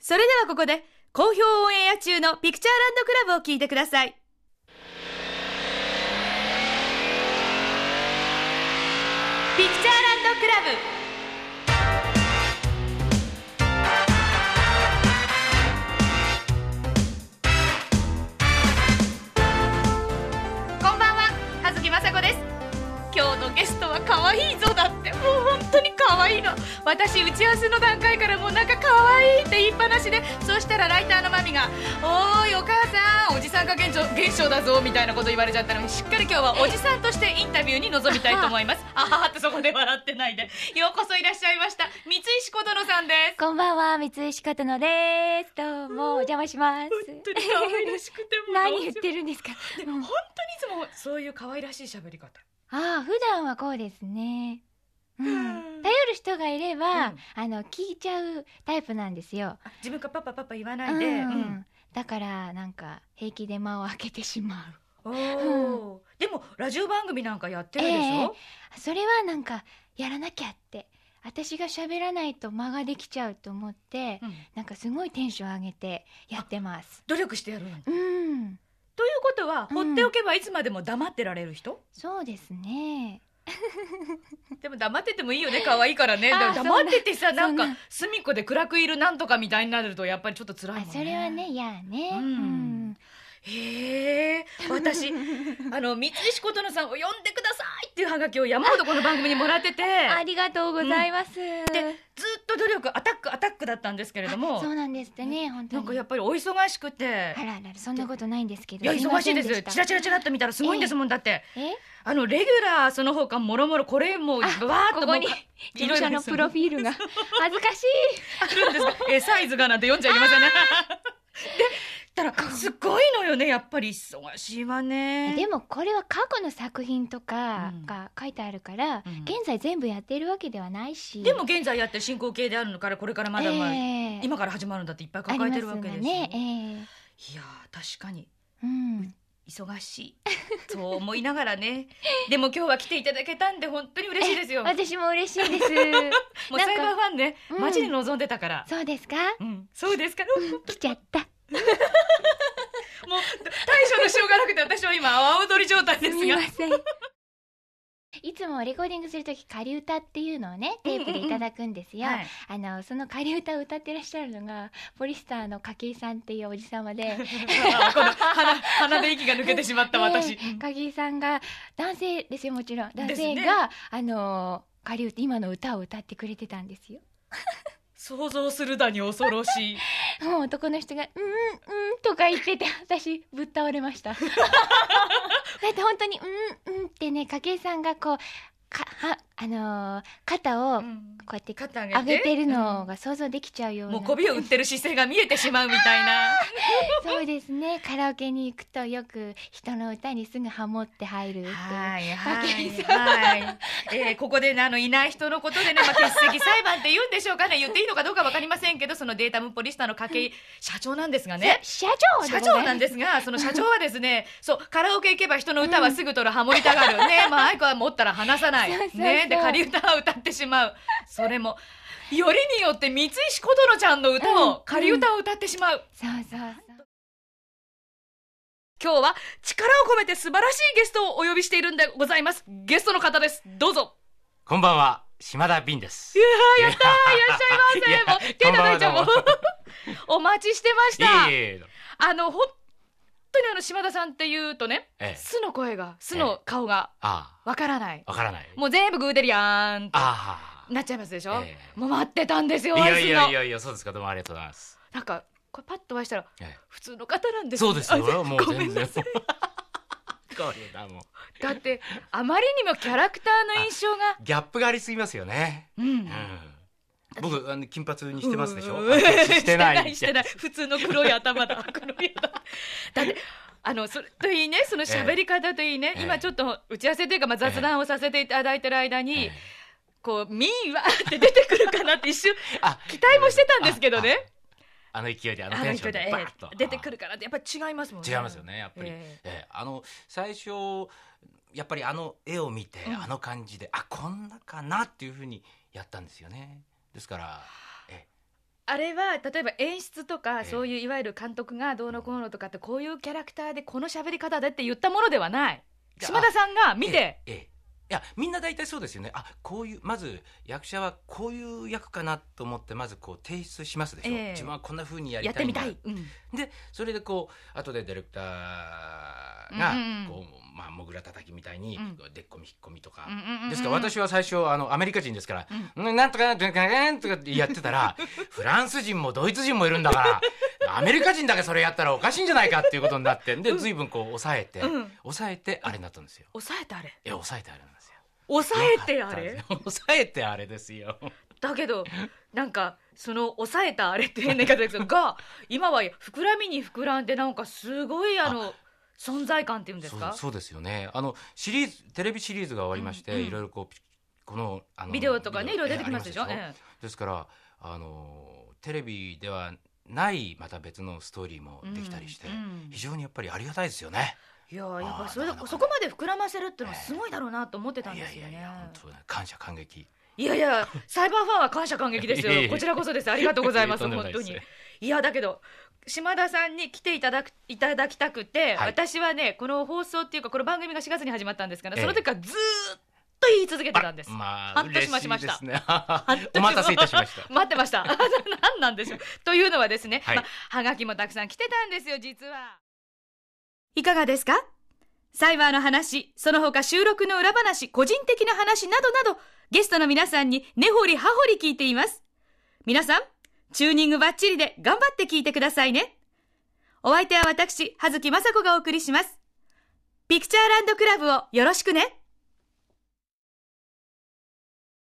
それではここで好評オンエア中のピクチャーランドクラブを聞いてください。ピクチャーランドクラブ。今日のゲストは可愛いぞだって、もう本当に可愛いの。私打ち合わせの段階からもうなんか可愛いって言いっぱなしで、そうしたらライターのマミがおーいお母さんおじさんが現象だぞみたいなこと言われちゃったのに、しっかり今日はおじさんとしてインタビューに臨みたいと思います。あははってそこで笑ってないで、ようこそいらっしゃいました三石琴乃さんです。 こんばんは、三石琴乃です。どうもお邪魔します。 本当に可愛らしくても何言ってるんですか。 でも本当にいつもそういう可愛らしい喋り方。 ああ、普段はこうですね。頼る人がいれば、聞いちゃうタイプなんですよ。 自分がパパ言わないで、 だからなんか平気で間を空けてしまう。 でもラジオ番組なんかやってるでしょ。 それはなんかやらなきゃって、私が喋らないと間ができちゃうと思って、なんかすごいテンション上げてやってます。 努力してやるの。ということは、放っておけばいつまでも黙ってられる人？ そうですね。 でも黙っててもいいよね、可愛いからね。黙っててさ、なんか隅っこで暗くいるなんとかみたいになるとやっぱりちょっと辛いもんね。 それはね、嫌ね。 へえ、私三石琴乃さんを呼んでくださいっていうハガキを山ほどこの番組にもらっててありがとうございます。 でずっと努力アタックだったんですけれども。 そうなんですってね、本当に。 なんかやっぱりお忙しくて。 あらそんなことないんですけど。 いや忙しいです。チラチラっと見たらすごいんですもん。だってレギュラーその他もろもろこれもわーっとここに事務所のプロフィールが恥ずかしいあるんですか。サイズがなんて読んじゃいけませんね。でたらすごいのよね、やっぱり忙しいわね。 でもこれは過去の作品とかが書いてあるから、現在全部やっているわけではないし。 でも現在やってる進行形であるのから、これからまだ今から始まるんだっていっぱい抱えてるわけですよね。いや確かに忙しいそう思いながらね。でも今日は来ていただけたんで本当に嬉しいですよ。 私も嬉しいですもうサイバーファンね、待ちに望んでたから。 そうですか。 そうですか。 来ちゃったもう対処のしようがなくて、私は今阿波踊り状態ですが。 すみません。いつもレコーディングするとき仮歌っていうのをねテープでいただくんですよ。その仮歌を歌ってらっしゃるのがポリスターの筧さんっていうおじさまでこの鼻で息が抜けてしまった私。 筧さんが男性ですよ、もちろん男性が、仮歌、今の歌を歌ってくれてたんですよ。 想像するだに恐ろしい。 もう男の人がとか言ってて、私ぶっ倒れました。だって本当にってね、筧さんがこう肩をこうやって上げてるのが想像できちゃうような、 もう媚びを売ってる姿勢が見えてしまうみたいな。 そうですね。カラオケに行くとよく人の歌にすぐハモって入るっていう。 ここでいない人のことでね、欠席裁判って言うんでしょうかね。言っていいのかどうか分かりませんけど、そのデータムポリスターの筧社長なんですがね。 社長なんですが、その社長はですね、そうカラオケ行けば人の歌はすぐ取る、ハモりたがるね。愛子は持ったら離さないね。で仮歌を歌ってしまう。それもよりによって三石琴乃ちゃんの歌を、仮歌を歌ってしまう。 そう今日は力を込めて素晴らしいゲストをお呼びしているんでございます。ゲストの方です。どうぞ。 こんばんは、島田敏です。 やったー、いらっしゃいませ。もう手叩いちゃう。もうお待ちしてました。本当に島田さんっていうとね、素の声が、素の顔がわからない。もう全部グーデリアンってなっちゃいますでしょ。もう待ってたんですよ。 いやそうですか。どうもありがとうございます。 なんかこれパッとお会いしたら普通の方なんです。 そうですよ。もう全然。 だってあまりにもキャラクターの印象がギャップがありすぎますよね。僕金髪にしてますでしょ。してない。 普通の黒い頭だ。だってそれといいね、その喋り方といいね、今ちょっと打ち合わせというか雑談をさせていただいてる間に、こうミーワーって出てくるかなって一瞬期待もしてたんですけどね。 勢いでテンションでバッと出てくるからってやっぱり違いますもんね。 違いますよね、やっぱり。最初やっぱり絵を見て、感じでこんなかなっていうふうにやったんですよね。ですからあれは例えば演出とか、そういういわゆる監督がどうのこうのとかって、こういうキャラクターでこの喋り方でって言ったものではない。島田さんが見て、 いやみんな大体そうですよね。こういうまず役者はこういう役かなと思ってまずこう提出しますでしょ、自分はこんな風にやりたいんだ、 やってみたい、 でそれでこう後でディレクターがこう、もぐらたたきみたいにでっこみ引っ込みとか、ですから私は最初アメリカ人ですから、なんとかなんとかなんとかってやってたらフランス人もドイツ人もいるんだからアメリカ人だけそれやったらおかしいんじゃないかっていうことになって、で随分こう抑えてあれになったんですよ。 抑えてあれ、 抑えてあれなんですよ。 抑えてあれ、 抑えてあれですよ。 だけどなんかその抑えたあれって変な言い方ですけどが今は膨らみに膨らんで、なんかすごい存在感っていうんですか。 そうですよね。テレビシリーズが終わりまして、いろいろこのビデオとかね、いろいろ出てきますでしょ。 ですからテレビではないまた別のストーリーもできたりして、非常にやっぱりありがたいですよね。 いややっぱそれでそこまで膨らませるっていうのはすごいだろうなと思ってたんですよね。 本当感謝感激。 いやいやサイバーファンは感謝感激ですよ。こちらこそです。ありがとうございます本当に。いやだけど島田さんに来ていただきたくて、私はねこの放送っていうかこの番組が4月に始まったんですから、その時からずーっと言い続けてたんです。半年待ちました。 お待たせいたしました。 待ってました。何なんでしょう。というのはですね、はがきもたくさん来てたんですよ実は。いかがですか。サイバーの話、その他収録の裏話、個人的な話などなど、ゲストの皆さんに根掘り葉掘り聞いています。皆さん、チューニングバッチリで頑張って聞いてくださいね。お相手は私、葉月雅子がお送りします。ピクチャーランドクラブをよろしくね。